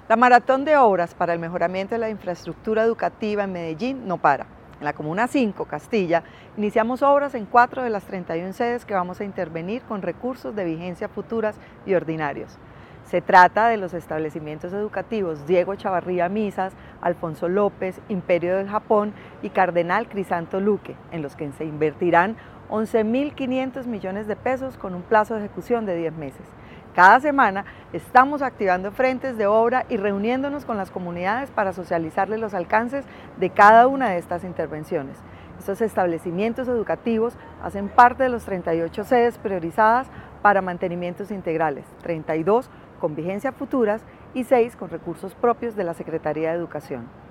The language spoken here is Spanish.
La maratón de obras para el mejoramiento de la infraestructura educativa en Medellín no para. En la Comuna 5, Castilla, iniciamos obras en 4 de las 31 sedes que vamos a intervenir con recursos de vigencia futuras y ordinarios. Se trata de los establecimientos educativos Diego Chavarría Misas, Alfonso López, Imperio del Japón y Cardenal Crisanto Luque, en los que se invertirán 11.500 millones de pesos con un plazo de ejecución de 10 meses. Cada semana estamos activando frentes de obra y reuniéndonos con las comunidades para socializarles los alcances de cada una de estas intervenciones. Estos establecimientos educativos hacen parte de los 38 sedes priorizadas para mantenimientos integrales, 32 con vigencia futuras y 6 con recursos propios de la Secretaría de Educación.